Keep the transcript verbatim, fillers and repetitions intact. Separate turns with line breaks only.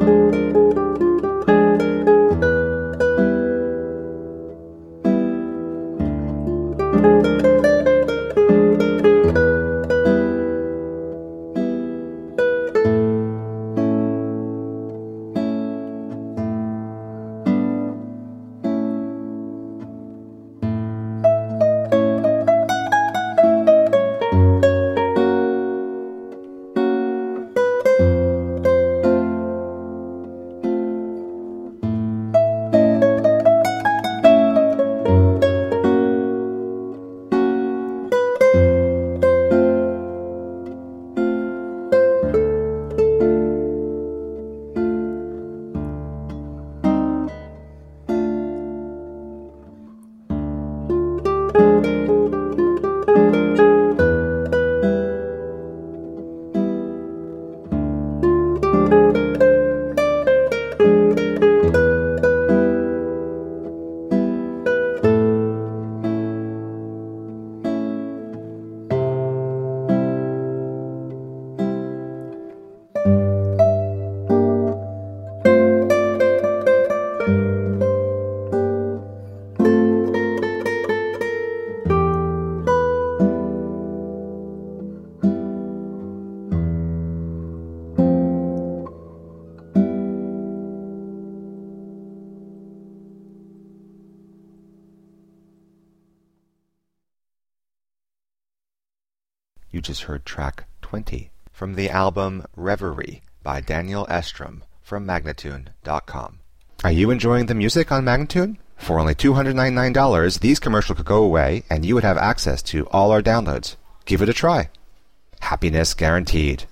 You just heard track twenty from the album Reverie by Daniel Estrom from Magnatune dot com. Are you enjoying the music on Magnatune? For only two hundred ninety-nine dollars, these commercials could go away and you would have access to all our downloads. Give it a try. Happiness guaranteed.